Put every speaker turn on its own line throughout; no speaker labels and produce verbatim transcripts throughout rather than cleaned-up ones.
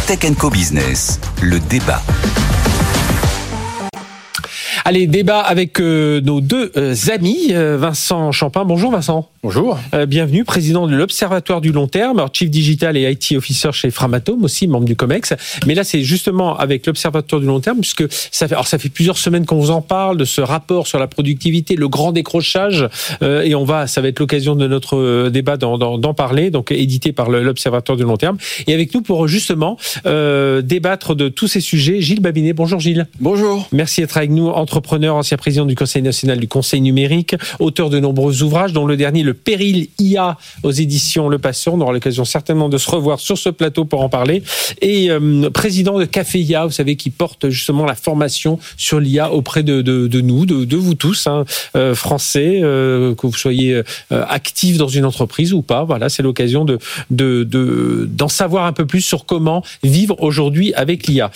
Tech and Co Business, le débat.
Allez, débat avec euh, nos deux euh, amis, euh, Vincent Champin. Bonjour Vincent.
Bonjour.
Euh, bienvenue, président de l'Observatoire du long terme, alors Chief Digital et I T Officer chez Framatome aussi, membre du COMEX. Mais là, c'est justement avec l'Observatoire du long terme, puisque ça fait, alors ça fait plusieurs semaines qu'on vous en parle de ce rapport sur la productivité, le grand décrochage, euh, et on va, ça va être l'occasion de notre euh, débat d'en, d'en, d'en parler, donc édité par le, l'Observatoire du long terme. Et avec nous pour justement euh, débattre de tous ces sujets, Gilles Babinet. Bonjour Gilles.
Bonjour.
Merci d'être avec nous. Entrepreneur, ancien président du Conseil national du Conseil numérique, auteur de nombreux ouvrages, dont le dernier, Le péril I A, aux éditions Le Patient. On aura l'occasion certainement de se revoir sur ce plateau pour en parler. Et euh, président de Café I A, vous savez, qui porte justement la formation sur l'I A auprès de, de, de nous, de, de vous tous, hein, euh, français, euh, que vous soyez euh, actifs dans une entreprise ou pas. Voilà, c'est l'occasion de, de, de, d'en savoir un peu plus sur comment vivre aujourd'hui avec l'I A.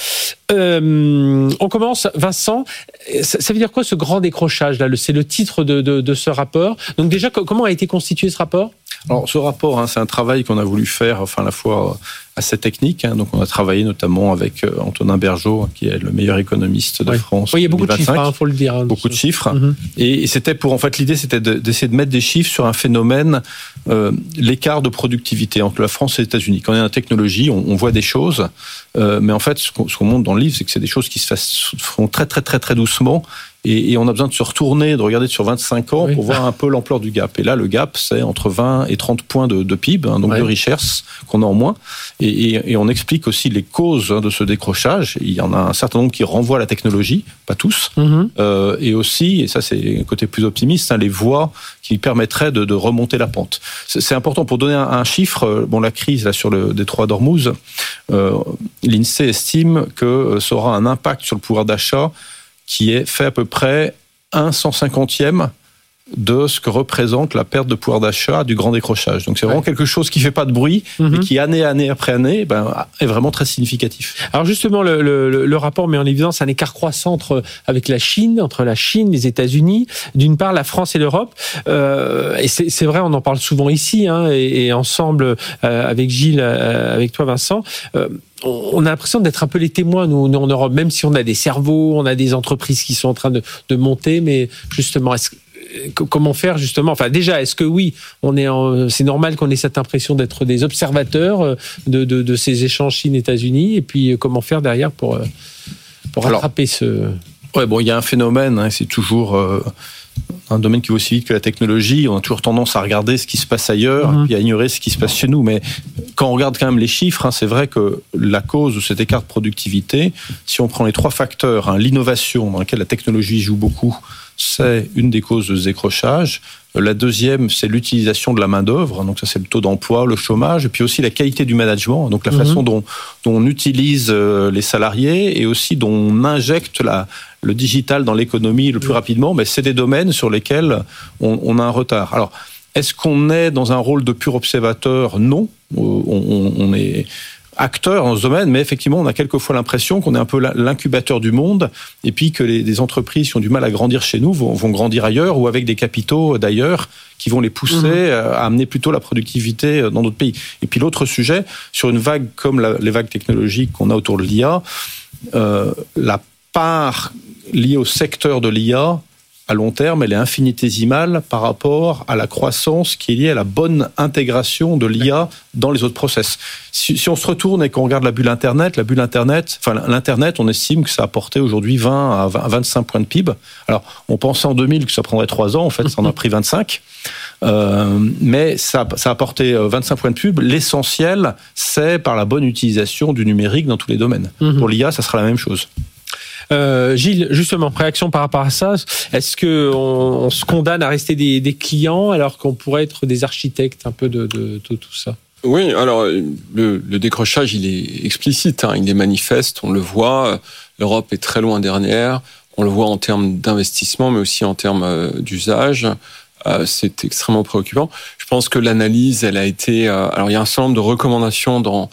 Euh, on commence, Vincent. Ça, ça veut dire quoi ce grand décrochage là? C'est le titre de, de, de ce rapport. Donc déjà, comment a été constitué ce rapport?
Alors ce rapport, hein, c'est un travail qu'on a voulu faire, enfin à la fois assez technique. Hein, donc on a travaillé notamment avec euh, Antonin Bergeaud, qui est le meilleur économiste de
oui.
France.
Oui, il y a beaucoup de chiffres, il hein, faut le dire. Hein,
beaucoup de chiffres.
Mm-hmm.
Et, et c'était pour, en fait, l'idée, c'était de, d'essayer de mettre des chiffres sur un phénomène, euh, l'écart de productivité entre la France et les États-Unis. Quand on est dans la technologie, on, on voit des choses, euh, mais en fait, ce qu'on, ce qu'on montre dans le livre, c'est que c'est des choses qui se fassent, font très très très très doucement. Et, et on a besoin de se retourner, de regarder sur vingt-cinq ans oui. pour voir un peu l'ampleur du gap. Et là, le gap, c'est entre vingt et trente points de, de P I B, hein, donc oui. de richesse qu'on a en moins. Et, et, et on explique aussi les causes hein, de ce décrochage. Il y en a un certain nombre qui renvoient à la technologie, pas tous. Mm-hmm. Euh, et aussi, et ça c'est un côté plus optimiste, hein, les voies qui permettraient de, de remonter la pente. C'est, c'est important pour donner un, un chiffre. Bon, la crise là sur le détroit d'Ormuz, euh, l'INSEE estime que ça aura un impact sur le pouvoir d'achat qui est fait à peu près un cent cinquantième de ce que représente la perte de pouvoir d'achat du grand décrochage. Donc c'est vraiment ouais. quelque chose qui ne fait pas de bruit, mm-hmm. mais qui année, année après année, ben, est vraiment très significatif.
Alors justement, le, le, le rapport met en évidence un écart croissant entre, avec la Chine, entre la Chine, les États-Unis, d'une part la France et l'Europe. Euh, et c'est, c'est vrai, on en parle souvent ici, hein, et, et ensemble euh, avec Gilles, euh, avec toi Vincent, euh, on a l'impression d'être un peu les témoins, nous, nous en Europe, même si on a des cerveaux, on a des entreprises qui sont en train de, de monter, mais justement, est-ce, comment faire justement? Enfin, déjà, est-ce que oui, on est en, c'est normal qu'on ait cette impression d'être des observateurs de, de, de ces échanges Chine-États-Unis, et puis comment faire derrière pour, pour rattraper Alors, ce...
Ouais, bon, il y a un phénomène, hein, c'est toujours... Euh... un domaine qui va aussi vite que la technologie, on a toujours tendance à regarder ce qui se passe ailleurs mmh. et puis à ignorer ce qui se passe chez nous. Mais quand on regarde quand même les chiffres, hein, c'est vrai que la cause de cet écart de productivité, si on prend les trois facteurs, hein, l'innovation dans laquelle la technologie joue beaucoup, c'est une des causes de ce décrochage. La deuxième, c'est l'utilisation de la main-d'œuvre. Donc ça, c'est le taux d'emploi, le chômage, et puis aussi la qualité du management. Donc la mmh. façon dont, dont on utilise les salariés et aussi dont on injecte la, le digital dans l'économie le plus mmh. rapidement. Mais c'est des domaines sur lesquels on, on a un retard. Alors, est-ce qu'on est dans un rôle de pur observateur? Non. On, on, on est acteurs dans ce domaine, mais effectivement, on a quelquefois l'impression qu'on est un peu l'incubateur du monde, et puis que les, les entreprises qui ont du mal à grandir chez nous vont, vont grandir ailleurs, ou avec des capitaux d'ailleurs qui vont les pousser mmh. à amener plutôt la productivité dans d'autres pays. Et puis l'autre sujet, sur une vague comme la, les vagues technologiques qu'on a autour de l'I A, euh, la part liée au secteur de l'I A, à long terme, elle est infinitésimale par rapport à la croissance qui est liée à la bonne intégration de l'I A dans les autres process. Si, si on se retourne et qu'on regarde la bulle Internet, la bulle Internet, enfin l'Internet, on estime que ça a apporté aujourd'hui vingt à vingt-cinq points de P I B. Alors, on pensait en deux mille que ça prendrait trois ans, en fait, ça en a pris vingt-cinq. Euh, mais ça, ça a apporté vingt-cinq points de P I B. L'essentiel, c'est par la bonne utilisation du numérique dans tous les domaines. Mmh. Pour l'I A, ça sera la même chose.
Euh, Gilles, justement, réaction par rapport à ça, est-ce qu'on on se condamne à rester des, des clients alors qu'on pourrait être des architectes un peu de, de, de tout ça?
Oui, alors le, le décrochage, il est explicite, hein, il est manifeste, on le voit, l'Europe est très loin derrière, on le voit en termes d'investissement, mais aussi en termes d'usage. Euh, c'est extrêmement préoccupant. Je pense que l'analyse, elle a été... Euh, alors, il y a un certain nombre de recommandations dans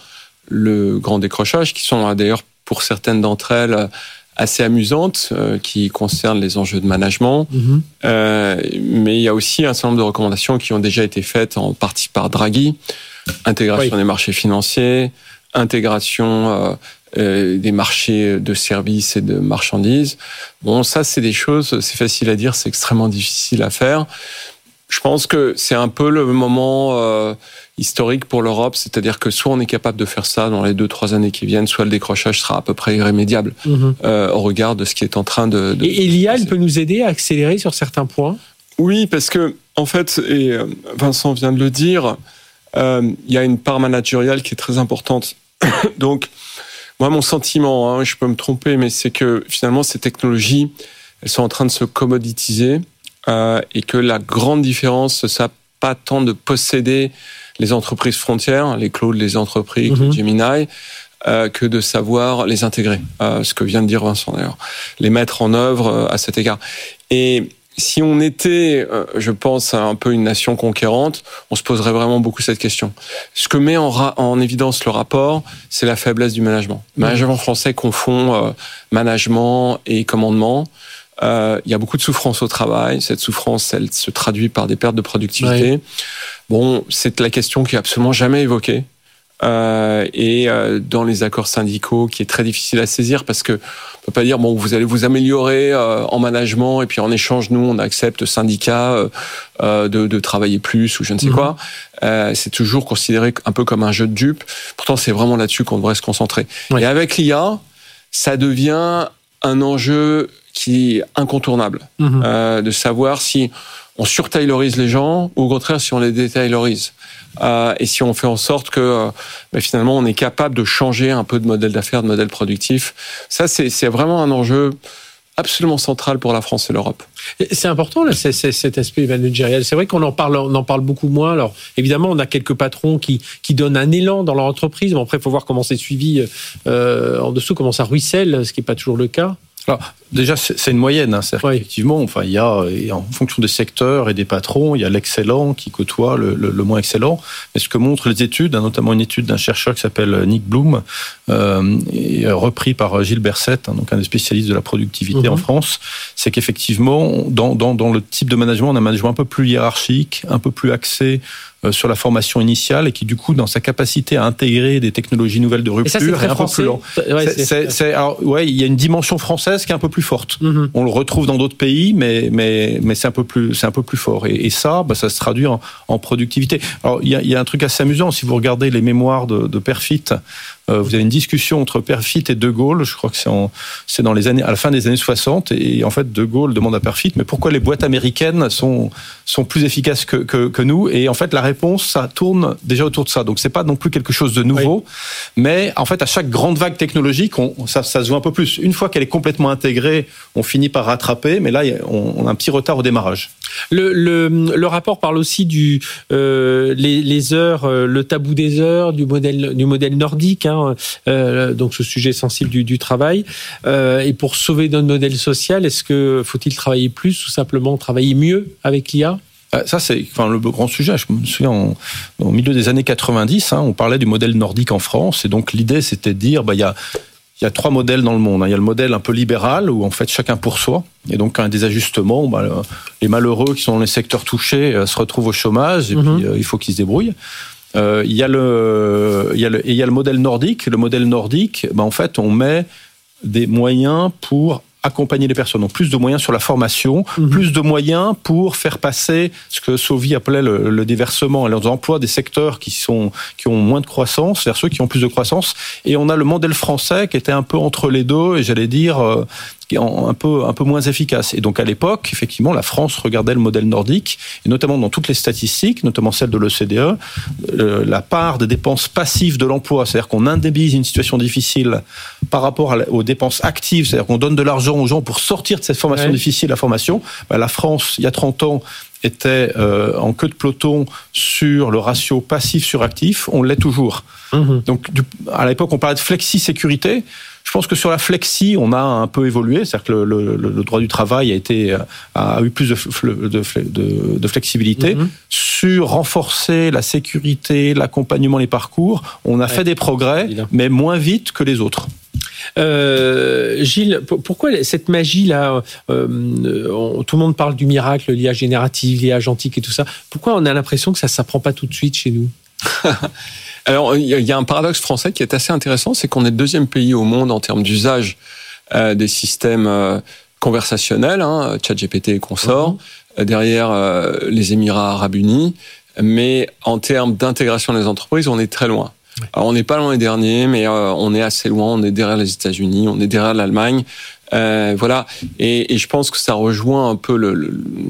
le grand décrochage qui sont d'ailleurs, pour certaines d'entre elles, assez amusantes, euh, qui concernent les enjeux de management. Mmh. Euh, mais il y a aussi un certain nombre de recommandations qui ont déjà été faites en partie par Draghi. Intégration oui. des marchés financiers, intégration euh, euh, des marchés de services et de marchandises. Bon, ça, c'est des choses, c'est facile à dire, c'est extrêmement difficile à faire. Je pense que c'est un peu le moment euh, historique pour l'Europe, c'est-à-dire que soit on est capable de faire ça dans les deux, trois années qui viennent, soit le décrochage sera à peu près irrémédiable mmh. euh, au regard de ce qui est en train de... de
et l'I A, elle peut nous aider à accélérer sur certains points ?
Oui, parce que, en fait, et Vincent vient de le dire, euh, il y a une part managériale qui est très importante. Donc, moi, mon sentiment, hein, je peux me tromper, mais c'est que finalement, ces technologies, elles sont en train de se commoditiser. Euh, et que la grande différence, c'est pas tant de posséder les entreprises frontières, les clouds, les entreprises, mm-hmm. Gemini, euh, que de savoir les intégrer. Euh, ce que vient de dire Vincent d'ailleurs, les mettre en œuvre euh, à cet égard. Et si on était, euh, je pense, un peu une nation conquérante, on se poserait vraiment beaucoup cette question. Ce que met en, ra- en évidence le rapport, c'est la faiblesse du management. Le management français confond euh, management et commandement. Euh, il y a beaucoup de souffrance au travail. Cette souffrance, elle se traduit par des pertes de productivité. Ouais. Bon, c'est la question qui est absolument jamais évoquée. Euh, et euh, dans les accords syndicaux, qui est très difficile à saisir parce que on peut pas dire bon, vous allez vous améliorer euh, en management et puis en échange, nous, on accepte syndicat euh, de, de travailler plus ou je ne sais mmh. quoi. Euh, c'est toujours considéré un peu comme un jeu de dupes. Pourtant, c'est vraiment là-dessus qu'on devrait se concentrer. Ouais. Et avec l'I A, ça devient un enjeu qui est incontournable, mmh. euh, de savoir si on surtaylorise les gens ou au contraire si on les détaylorise. Euh, et si on fait en sorte que euh, bah, finalement on est capable de changer un peu de modèle d'affaires, de modèle productif. Ça, c'est, c'est vraiment un enjeu absolument central pour la France et l'Europe.
C'est important là, c'est, c'est, cet aspect managérial. C'est vrai qu'on en parle, on en parle beaucoup moins. Alors évidemment, on a quelques patrons qui qui donnent un élan dans leur entreprise. Mais après, il faut voir comment c'est suivi euh, en dessous, comment ça ruisselle, ce qui n'est pas toujours le cas.
Alors, déjà, c'est une moyenne. Hein. C'est-à-dire oui. qu'effectivement, enfin, il y a, en fonction des secteurs et des patrons, il y a l'excellent qui côtoie le, le, le moins excellent. Mais ce que montrent les études, notamment une étude d'un chercheur qui s'appelle Nick Bloom, euh, et repris par Gilles Berset, hein, donc un des spécialistes de la productivité mmh. en France, c'est qu'effectivement, dans, dans, dans le type de management, on a un management un peu plus hiérarchique, un peu plus axé sur la formation initiale et qui, du coup, dans sa capacité à intégrer des technologies nouvelles de rupture,
ça,
est un peu plus lent.
Ouais,
c'est, c'est, c'est, alors, ouais, il y a une dimension française qui est un peu plus forte. Mm-hmm. On le retrouve dans d'autres pays, mais, mais, mais c'est un peu plus, c'est un peu plus fort. Et, et ça, bah, ça se traduit en, en productivité. Alors, il y a, il y a un truc assez amusant. Si vous regardez les mémoires de, de Perfit, euh, vous avez une discussion entre Perfit et De Gaulle. Je crois que c'est, en, c'est dans les années, à la fin des années soixante. Et en fait, De Gaulle demande à Perfit, mais pourquoi les boîtes américaines sont, sont plus efficaces que, que, que nous? Et en fait, la réponse, ça tourne déjà autour de ça. Donc, c'est pas non plus quelque chose de nouveau. Oui. Mais en fait, à chaque grande vague technologique, on, ça, ça se voit un peu plus. Une fois qu'elle est complètement intégrée, on finit par rattraper. Mais là, on, on a un petit retard au démarrage.
Le, le, le rapport parle aussi du euh, les, les heures, euh, le tabou des heures, du modèle du modèle nordique, hein, euh, donc ce sujet sensible du, du travail. Euh, et pour sauver notre modèle social, est-ce que faut-il travailler plus ou simplement travailler mieux avec l'I A?
Ça, c'est enfin, le grand sujet. Je me souviens, en, au milieu des années quatre-vingt-dix, hein, on parlait du modèle nordique en France. Et donc, l'idée, c'était de dire, bah, il y a, il y a trois modèles dans le monde. Il y a le modèle un peu libéral, où en fait, chacun pour soi. Et donc, un des ajustements, bah, les malheureux qui sont dans les secteurs touchés euh, se retrouvent au chômage, et mmh. puis euh, il faut qu'ils se débrouillent. Euh, il y a le, il y a le, et il y a le modèle nordique. Le modèle nordique, bah, en fait, on met des moyens pour accompagner les personnes. Donc, plus de moyens sur la formation, mmh. plus de moyens pour faire passer ce que Sauvy appelait le, le déversement, leurs emplois des secteurs qui sont, qui ont moins de croissance vers ceux qui ont plus de croissance. Et on a le modèle français qui était un peu entre les deux, et j'allais dire, euh, un peu, un peu moins efficace. Et donc, à l'époque, effectivement, la France regardait le modèle nordique, et notamment dans toutes les statistiques, notamment celles de l'O C D E, euh, la part des dépenses passives de l'emploi, c'est-à-dire qu'on indemnise une situation difficile par rapport à, aux dépenses actives, c'est-à-dire qu'on donne de l'argent aux gens pour sortir de cette formation ouais. difficile, la formation. Ben, la France, il y a trente ans, était euh, en queue de peloton sur le ratio passif sur actif. On l'est toujours. Mmh. Donc, du, à l'époque, on parlait de flexi-sécurité. Je pense que sur la flexi, on a un peu évolué, c'est-à-dire que le, le, le droit du travail a été a eu plus de, de, de, de flexibilité. Mm-hmm. Sur renforcer la sécurité, l'accompagnement, les parcours, on a ouais, fait des progrès, évidemment. Mais moins vite que les autres.
Euh, Gilles, pourquoi cette magie-là euh, on, tout le monde parle du miracle, l'I A générative, l'I A agentique et tout ça. Pourquoi on a l'impression que ça ne s'apprend pas tout de suite chez nous?
Alors, il y a un paradoxe français qui est assez intéressant, c'est qu'on est le deuxième pays au monde en termes d'usage euh, des systèmes euh, conversationnels, hein, ChatGPT et consorts, mmh. derrière euh, les Émirats arabes unis, mais en termes d'intégration des entreprises, on est très loin. Oui. Alors, on n'est pas loin des derniers, mais euh, on est assez loin, on est derrière les États-Unis, on est derrière l'Allemagne, euh, voilà. Et, et je pense que ça rejoint un peu le, le,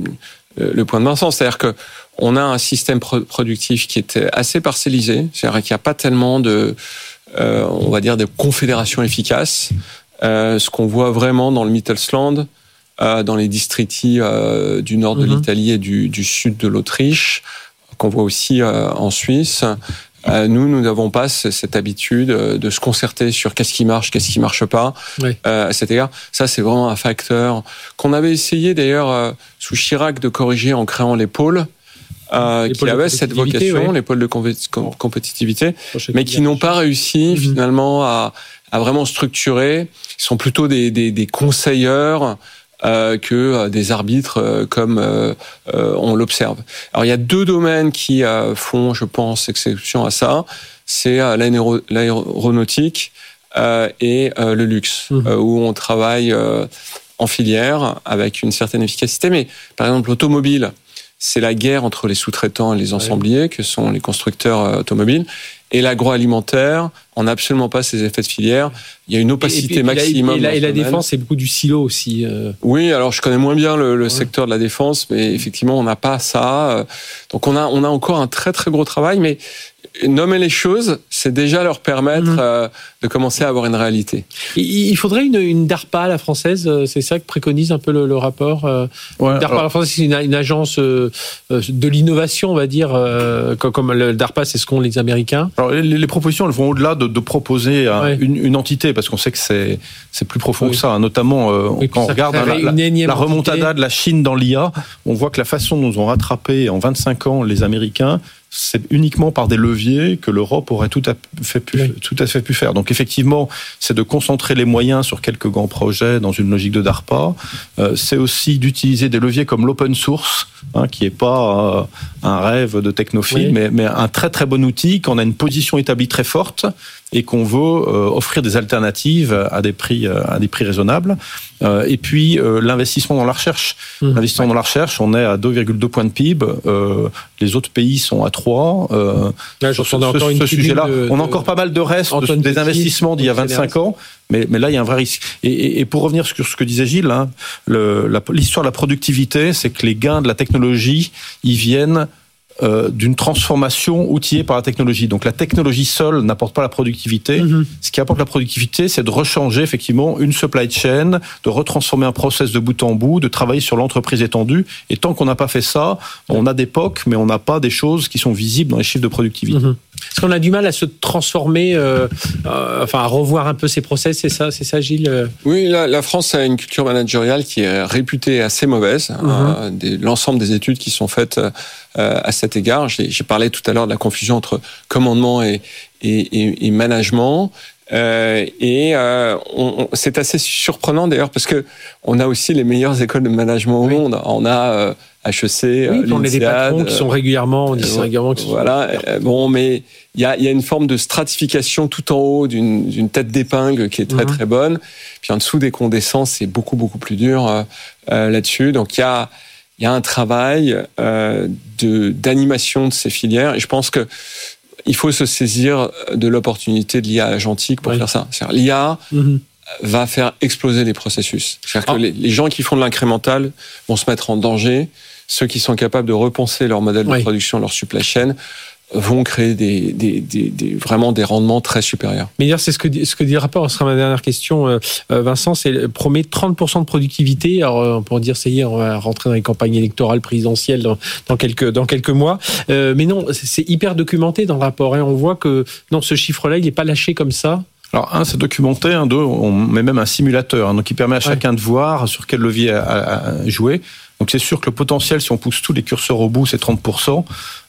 le point de Vincent, c'est-à-dire que on a un système productif qui est assez parcellisé, c'est-à-dire qu'il n'y a pas tellement de, euh, on va dire, de confédération efficace. Euh, ce qu'on voit vraiment dans le Mittelstand, euh, dans les districts euh, du nord de mm-hmm. l'Italie et du, du sud de l'Autriche, qu'on voit aussi euh, en Suisse. Euh, nous, nous n'avons pas cette habitude de se concerter sur qu'est-ce qui marche, qu'est-ce qui marche pas. Oui. Euh, à cet égard, ça, c'est vraiment un facteur qu'on avait essayé d'ailleurs euh, sous Chirac de corriger en créant les pôles. Euh, qui avaient cette vocation, ouais. les pôles de compé- compétitivité, mais qui n'ont pas réussi mmh. finalement à, à vraiment structurer. Ils sont plutôt des, des, des conseilleurs euh, que des arbitres, euh, comme euh, euh, on l'observe. Alors il y a deux domaines qui euh, font, je pense, exception à ça. C'est euh, l'aéro- l'aéronautique euh, et euh, le luxe, mmh. euh, où on travaille euh, en filière avec une certaine efficacité. Mais par exemple, l'automobile, c'est la guerre entre les sous-traitants et les ensembliers, ouais. que sont les constructeurs automobiles. Et l'agroalimentaire, on n'a absolument pas ces effets de filière. Il y a une opacité et, et, et maximum.
Et la, et la défense, c'est beaucoup du silo aussi. Euh...
Oui, alors je connais moins bien le, le ouais. secteur de la défense, mais effectivement, on n'a pas ça. Donc on a, on a encore un très très gros travail, mais nommer les choses, c'est déjà leur permettre mmh. euh, de commencer à avoir une réalité.
Il faudrait une, une DARPA à la française, c'est ça que préconise un peu le, le rapport. Euh, ouais, DARPA alors... à la française, c'est une, une agence euh, de l'innovation, on va dire, euh, comme, comme le DARPA, c'est ce qu'ont les Américains.
Alors les, les propositions, elles vont au-delà de, de proposer un, ouais. une, une entité, parce qu'on sait que c'est, c'est plus profond oui. que ça, hein, notamment euh, oui, quand on regarde hein, la, la, la remontada de la Chine dans l'I A, on voit que la façon dont ils ont rattrapé en vingt-cinq ans les Américains, c'est uniquement par des leviers que l'Europe aurait tout à fait pu, oui. tout à fait pu faire. Donc effectivement, c'est de concentrer les moyens sur quelques grands projets dans une logique de DARPA. Euh, c'est aussi d'utiliser des leviers comme l'open source, hein, qui n'est pas euh, un rêve de technophile, oui. mais, mais un très très bon outil, qu'on a une position établie très forte et qu'on veut euh, offrir des alternatives à des prix, euh, à des prix raisonnables. Euh, et puis euh, l'investissement dans la recherche. Mmh. L'investissement ouais. dans la recherche, on est à deux virgule deux points de P I B. Euh, les autres pays sont à trois. Euh,
là, sur ce, ce, ce sujet-là,
de, on a encore pas mal de restes de, des Petit, investissements d'il y a vingt-cinq ans. Mais, mais là, il y a un vrai risque. Et, et, et pour revenir sur ce que disait Gilles, hein, le, la, l'histoire de la productivité, c'est que les gains de la technologie, ils viennent Euh, d'une transformation outillée par la technologie. Donc la technologie seule n'apporte pas la productivité. Mm-hmm. Ce qui apporte la productivité, c'est de rechanger effectivement une supply chain, de retransformer un process de bout en bout, de travailler sur l'entreprise étendue. Et tant qu'on n'a pas fait ça, on a des P O C, mais on n'a pas des choses qui sont visibles dans les chiffres de productivité. Mm-hmm.
Est-ce qu'on a du mal à se transformer, euh, euh, enfin à revoir un peu ces process, c'est ça, c'est ça, Gilles?
Oui, la, la France a une culture managériale qui est réputée assez mauvaise. Mm-hmm. Hein, des, l'ensemble des études qui sont faites euh, à cet égard. J'ai, j'ai parlé tout à l'heure de la confusion entre commandement et, et, et, et management. Euh, et euh, on, on, c'est assez surprenant d'ailleurs parce que on a aussi les meilleures écoles de management au oui. monde. On a euh, H E C,
oui,
euh,
on a des patrons qui sont régulièrement, on dit euh, régulièrement. Qui
voilà.
Sont...
Euh, bon, mais il y a, y a une forme de stratification tout en haut d'une, d'une tête d'épingle qui est très mm-hmm. très bonne. Puis en dessous, dès qu'on descend, c'est beaucoup beaucoup plus dur euh, euh, là-dessus. Donc il y a il y a un travail euh, de d'animation de ces filières et je pense que il faut se saisir de l'opportunité de l'I A agentique pour oui. faire ça. C'est-à-dire, l'I A mm-hmm. va faire exploser les processus. C'est-à-dire ah. que les, les gens qui font de l'incrémental vont se mettre en danger. Ceux qui sont capables de repenser leur modèle oui. de production, leur supply chain, vont créer des, des, des, des, vraiment des rendements très supérieurs.
Mais d'ailleurs, c'est ce que dit, ce que dit le rapport. Ce sera ma dernière question, euh, Vincent. C'est promet trente pour cent de productivité. Alors, on peut dire, ça y est, on va rentrer dans les campagnes électorales présidentielles dans, dans quelques dans quelques mois. Euh, mais non, c'est hyper documenté dans le rapport. Et hein. on voit que non, ce chiffre-là, il n'est pas lâché comme ça.
Alors, un, c'est documenté. Un, deux, on met même un simulateur, hein, donc qui permet à chacun ouais. de voir sur quel levier à, à jouer. Donc c'est sûr que le potentiel, si on pousse tous les curseurs au bout, c'est trente pour cent.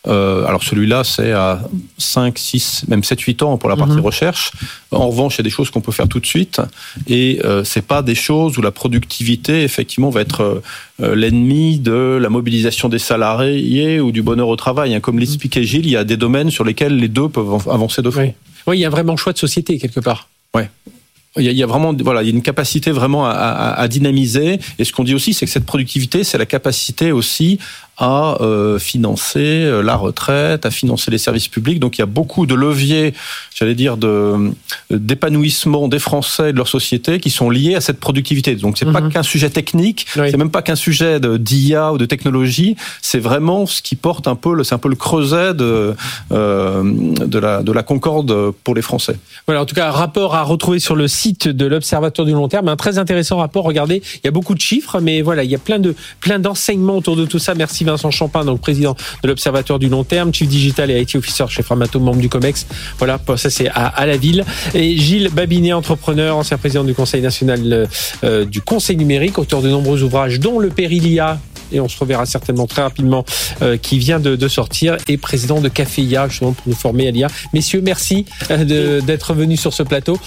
Euh, alors celui-là, c'est à cinq, six, même sept, huit ans pour la partie mmh. recherche. En revanche, il y a des choses qu'on peut faire tout de suite. Et euh, c'est pas des choses où la productivité, effectivement, va être euh, l'ennemi de la mobilisation des salariés ou du bonheur au travail. Hein. Comme l'expliquait Gilles, il y a des domaines sur lesquels les deux peuvent avancer de front.
Oui. Oui, il y a vraiment choix de société, quelque part.
Oui. Il y a vraiment, voilà, il y a une capacité vraiment à, à, à dynamiser. Et ce qu'on dit aussi, c'est que cette productivité, c'est la capacité aussi à euh, financer la retraite, à financer les services publics. Donc il y a beaucoup de leviers, j'allais dire, de, d'épanouissement des Français et de leur société qui sont liés à cette productivité. Donc c'est mmh. pas qu'un sujet technique, oui. c'est même pas qu'un sujet de, d'I A ou de technologie, c'est vraiment ce qui porte un peu, le, c'est un peu le creuset de, euh, de, la, de la concorde pour les Français.
Voilà, en tout cas, un rapport à retrouver sur le site de l'Observatoire du long terme, un très intéressant rapport. Regardez, il y a beaucoup de chiffres, mais voilà, il y a plein de plein d'enseignements autour de tout ça. Merci Vincent Champin, donc président de l'Observatoire du long terme, Chief Digital et I T Officer chez Framatome, membre du COMEX. Voilà, ça c'est à, à la ville. Et Gilles Babinet, entrepreneur, ancien président du Conseil national euh, du Conseil numérique, auteur de nombreux ouvrages, dont le Péril I A, et on se reverra certainement très rapidement, euh, qui vient de, de sortir, et président de Café I A, justement pour nous former à l'I A. Messieurs, merci euh, de, d'être venus sur ce plateau.